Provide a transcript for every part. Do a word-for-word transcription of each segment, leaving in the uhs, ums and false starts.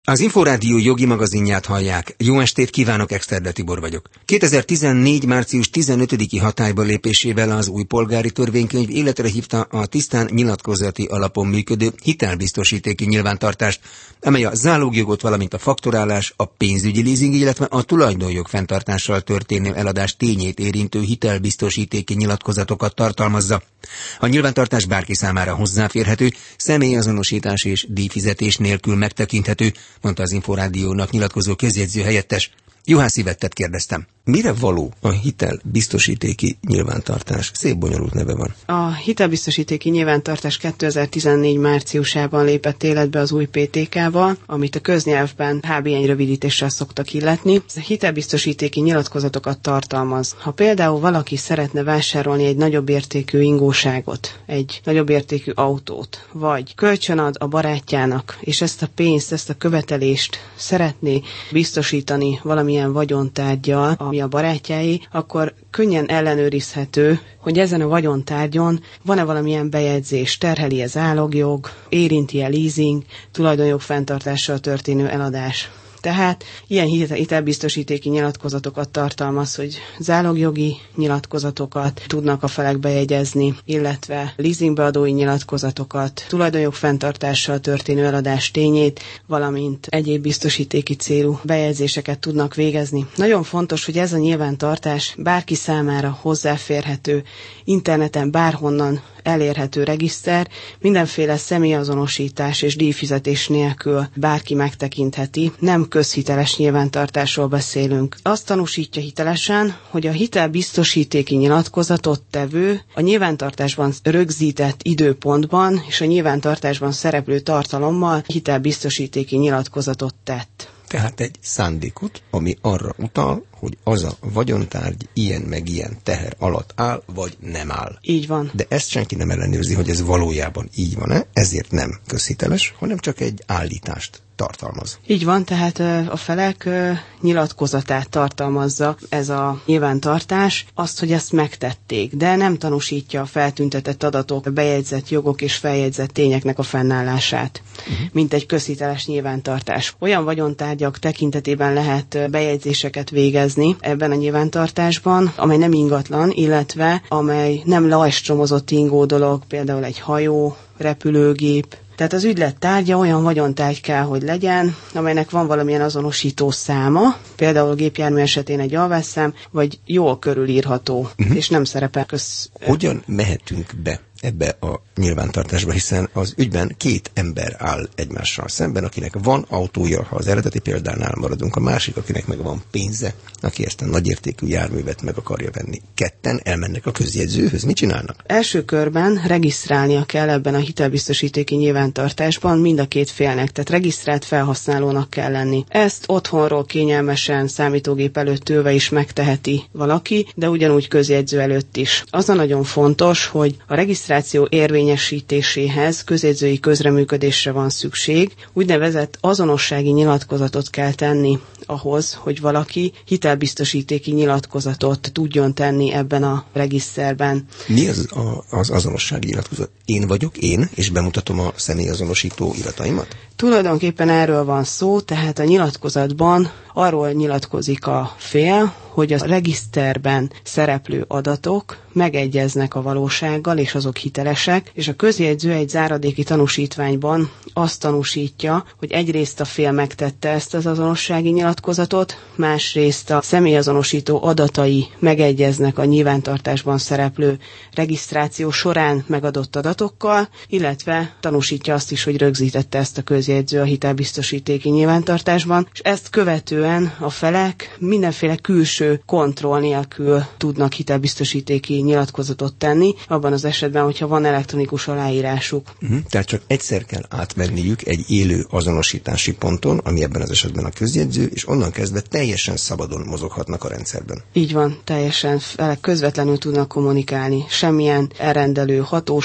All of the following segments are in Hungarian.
Az Inforádió jogi magazinját hallják. Jó estét kívánok, Exterde Tibor vagyok. kétezer-tizennégy. március tizenötödiki hatályba lépésével az új polgári törvénykönyv életre hívta a tisztán nyilatkozati alapon működő hitelbiztosítéki nyilvántartást, amely a zálogjogot, valamint a faktorálás, a pénzügyi leasing, illetve a tulajdonjog fenntartással történő eladás tényét érintő hitelbiztosítéki nyilatkozatokat tartalmazza. A nyilvántartás bárki számára hozzáférhető, személyazonosítás és díjfizetés nélkül megtekinthető, mondta az Inforádiónak nyilatkozó közjegyző helyettes. Juhászi Vettet kérdeztem. Mire való a hitelbiztosítéki nyilvántartás? Szép bonyolult neve van. A hitelbiztosítéki nyilvántartás kétezer-tizennégy. márciusában lépett életbe az új pé té ká-val, amit a köznyelvben há bé en rövidítéssel szoktak illetni. Ez a hitelbiztosítéki nyilatkozatokat tartalmaz. Ha például valaki szeretne vásárolni egy nagyobb értékű ingóságot, egy nagyobb értékű autót, vagy kölcsönad a barátjának, és ezt a pénzt, ezt a követelést szeretné biztosítani valamilyen vagyontárggyal, ami a barátjái, akkor könnyen ellenőrizhető, hogy ezen a vagyontárgyon van-e valamilyen bejegyzés, terheli-e zálogjog, érinti-e leasing, tulajdonjog fenntartással történő eladás. Tehát ilyen hitelbiztosítéki nyilatkozatokat tartalmaz, hogy zálogjogi nyilatkozatokat tudnak a felek bejegyezni, illetve leasingbeadói nyilatkozatokat, tulajdonjog fenntartással történő eladás tényét, valamint egyéb biztosítéki célú bejegyzéseket tudnak végezni. Nagyon fontos, hogy ez a nyilvántartás bárki számára hozzáférhető, interneten bárhonnan elérhető regiszter, mindenféle személyazonosítás és díjfizetés nélkül bárki megtekintheti, nem közhiteles nyilvántartásról beszélünk. Azt tanúsítja hitelesen, hogy a hitelbiztosítéki nyilatkozatot tevő a nyilvántartásban rögzített időpontban és a nyilvántartásban szereplő tartalommal hitelbiztosítéki nyilatkozatot tett. Tehát egy szándékot, ami arra utal, hogy az a vagyontárgy ilyen meg ilyen teher alatt áll, vagy nem áll. Így van. De ezt senki nem ellenőrzi, hogy ez valójában így van-e, ezért nem közhiteles, hanem csak egy állítást tartalmaz. Így van, tehát a felek nyilatkozatát tartalmazza ez a nyilvántartás, azt, hogy ezt megtették, de nem tanúsítja a feltüntetett adatok, a bejegyzett jogok és feljegyzett tényeknek a fennállását, uh-huh. mint egy közhiteles nyilvántartás. Olyan vagyontárgyak tekintetében lehet bejegyzéseket végezni ebben a nyilvántartásban, amely nem ingatlan, illetve amely nem lejstromozott ingó dolog, például egy hajó, repülőgép. Tehát az ügylet tárgya olyan vagyontárgy kell, hogy legyen, amelynek van valamilyen azonosító száma, például a gépjármű esetén egy alvásszám, vagy jól körülírható, uh-huh. és nem szerepel köz... Hogyan mehetünk be ebbe a nyilvántartásba, hiszen az ügyben két ember áll egymással szemben, akinek van autója, ha az eredeti példánál maradunk, a másik, akinek meg van pénze, aki ezt a nagyértékű járművet meg akarja venni. Ketten elmennek a közjegyzőhöz. Mit csinálnak? Első körben regisztrálnia kell ebben a hitelbiztosítéki nyilvántartásban mind a két félnek, tehát regisztrált felhasználónak kell lenni. Ezt otthonról kényelmesen számítógép előtt ülve is megteheti valaki, de ugyanúgy közjegyző előtt is. Az a nagyon fontos, hogy a regisztráció érvényesítéséhez közjegyzői közreműködésre van szükség. Úgynevezett azonossági nyilatkozatot kell tenni ahhoz, hogy valaki hitelbiztosítéki nyilatkozatot tudjon tenni ebben a regiszterben. Mi az a, az azonossági nyilatkozat? Én vagyok én, és bemutatom a személyazonosító irataimat? Tulajdonképpen erről van szó, tehát a nyilatkozatban arról nyilatkozik a fél, hogy a regiszterben szereplő adatok megegyeznek a valósággal, és azok hitelesek, és a közjegyző egy záradéki tanúsítványban azt tanúsítja, hogy egyrészt a fél megtette ezt az azonossági nyilatkozatot, másrészt a személyazonosító adatai megegyeznek a nyilvántartásban szereplő regisztráció során megadott adatokkal, illetve tanúsítja azt is, hogy rögzítette ezt a közjegyző a hitelbiztosítéki nyilvántartásban, és ezt követően a felek mindenféle külső kontroll nélkül tudnak hitelbiztosítéki nyilatkozatot tenni, abban az esetben, hogyha van elektronikus aláírásuk. Uh-huh. Tehát csak egyszer kell átmenniük egy élő azonosítási ponton, ami ebben az esetben a közjegyző, és onnan kezdve teljesen szabadon mozoghatnak a rendszerben. Így van, teljesen felek közvetlenül tudnak kommunikálni. Semmilyen elrendelő hatóság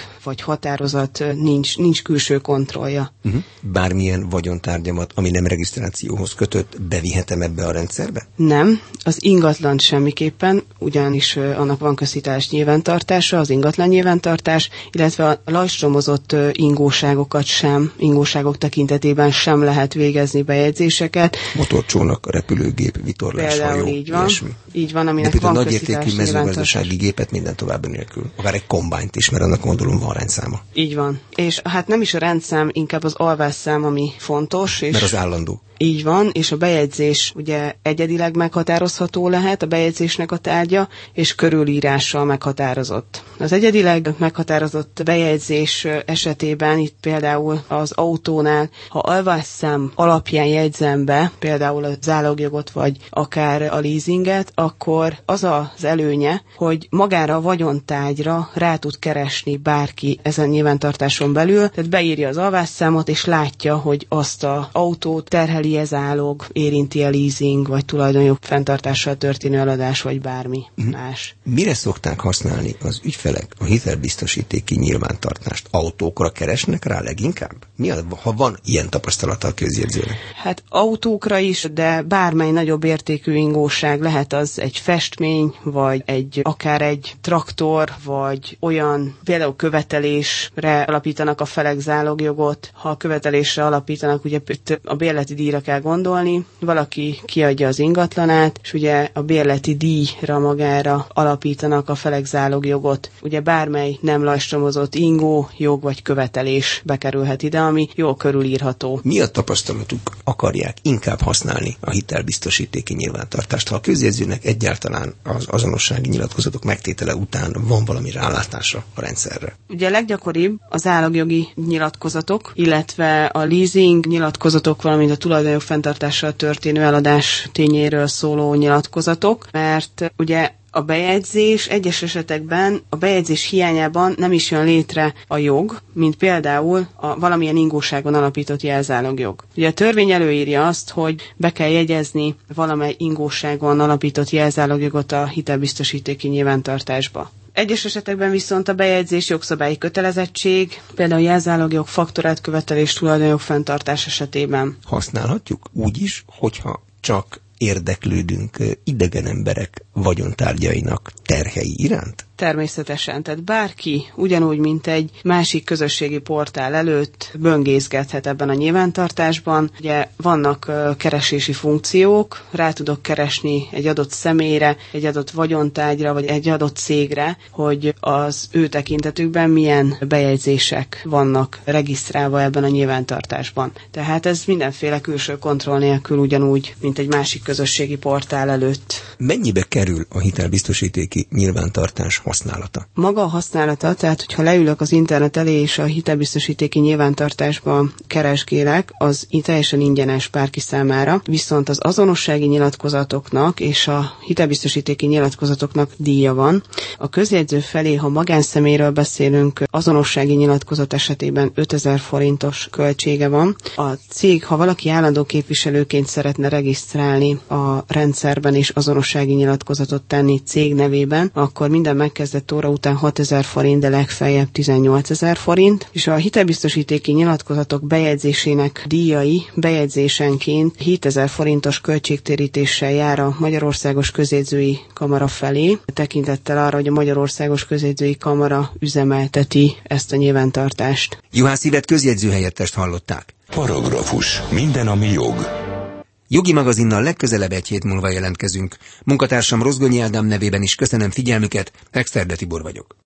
vagy határozat nincs, nincs külső kontrollja. Uh-huh. Bármilyen vagyontárgyamat, ami nem regisztrációhoz kötött, bevihetem ebbe a rendszerbe? Nem, az ingatlant semmiképpen, ugyanis annak van közhiteles nyilvántartása, az ingatlan nyilvántartás, illetve a lajstromozott ingóságokat sem, ingóságok tekintetében sem lehet végezni bejegyzéseket. Motorcsónak, repülőgép, vitorlás, hajó, így van, ilyesmi. így van, aminek de van nagy közhiteles értékű mezőgazdasági gépet minden további nélkül. Akár egy kombányt is, mert annak gondolom van rendszáma. Így van. És hát nem is a rendszám, inkább az alvásszám, ami fontos. És mert az állandó. Így van, és a bejegyzés ugye egyedileg meghatározható lehet, a bejegyzésnek a tárgya, és körülírással meghatározott. Az egyedileg meghatározott bejegyzés esetében itt például az autónál, ha alvásszám alapján jegyzem be, például a zálogjogot, vagy akár a leasinget, akkor az az előnye, hogy magára a vagyontárgyra rá tud keresni bárki ezen nyilvántartáson belül, tehát beírja az alvásszámot, és látja, hogy azt az autót terheli ez zálog, érinti a leasing, vagy tulajdonjog fenntartással történő eladás, vagy bármi uh-huh. más. Mire szokták használni az ügyfelek a hitelbiztosítéki nyilvántartást? Autókra keresnek rá leginkább? Mi a, ha van ilyen tapasztalata a közjegyzőnek? Hát autókra is, de bármely nagyobb értékű ingóság, lehet az egy festmény, vagy egy akár egy traktor, vagy olyan például követelésre alapítanak a felek zálogjogot. Ha a követelésre alapítanak, ugye a bérleti díjra kell gondolni, valaki kiadja az ingatlanát, és ugye a bérleti díjra magára alapítanak a felek zálogjogot. Ugye bármely nem lajstromozott ingó, jog vagy követelés bekerülhet ide, ami jól körülírható. Mi a tapasztalatuk? Akarják inkább használni a hitelbiztosítéki nyilvántartást, ha a közjegyzőnek egyáltalán az azonossági nyilatkozatok megtétele után van valami rálátása a rendszerre? Ugye a leggyakoribb az zálogjogi nyilatkozatok, illetve a leasing nyilatkozatok, valamint a tulajdonjog fenntartással történő eladás tényéről szóló nyilatkozatok, mert ugye a bejegyzés egyes esetekben a bejegyzés hiányában nem is jön létre a jog, mint például a valamilyen ingóságon alapított jelzálogjog. Ugye a törvény előírja azt, hogy be kell jegyezni valamely ingóságon alapított jelzálogjogot a hitelbiztosítéki nyilvántartásba. Egyes esetekben viszont a bejegyzés jogszabályi kötelezettség, például jelzálogjog, faktorát követelés, tulajdonjog fenntartás esetében. Használhatjuk úgy is, hogyha csak érdeklődünk idegen emberek vagyontárgyainak terhei iránt? Természetesen, tehát bárki ugyanúgy, mint egy másik közösségi portál előtt böngészgethet ebben a nyilvántartásban. Ugye vannak uh, keresési funkciók, rá tudok keresni egy adott személyre, egy adott vagyontárgyra, vagy egy adott cégre, hogy az ő tekintetükben milyen bejegyzések vannak regisztrálva ebben a nyilvántartásban. Tehát ez mindenféle külső kontroll nélkül ugyanúgy, mint egy másik közösségi portál előtt. Mennyibe kerül a hitelbiztosítéki nyilvántartás használata? Maga a használata, tehát hogyha leülök az internet elé és a hitelbiztosítéki nyilvántartásba keresgélek, az teljesen ingyenes bárki számára, viszont az azonossági nyilatkozatoknak és a hitelbiztosítéki nyilatkozatoknak díja van. A közjegyző felé, ha magánszemélyről beszélünk, azonossági nyilatkozat esetében ötezer forintos költsége van. A cég, ha valaki állandó képviselőként szeretne regisztrálni a rendszerben és azonossági nyilatkozatot tenni cég nevében, akkor minden megkezdett óra után hatezer forint, de legfeljebb tizennyolcezer forint, és a hitelbiztosítéki nyilatkozatok bejegyzésének díjai bejegyzésenként hétezer forintos költségtérítéssel jár a Magyarországos Közjegyzői Kamara felé, tekintettel arra, hogy a Magyarországos Közjegyzői Kamara üzemelteti ezt a nyilvántartást. Juhász Ivett közjegyzőhelyettest hallották. Paragrafus. Minden, ami jog. Jogi magazinnal legközelebb egy hét múlva jelentkezünk. Munkatársam Rozgonyi Ádám nevében is köszönöm figyelmüket, Exterde Tibor vagyok.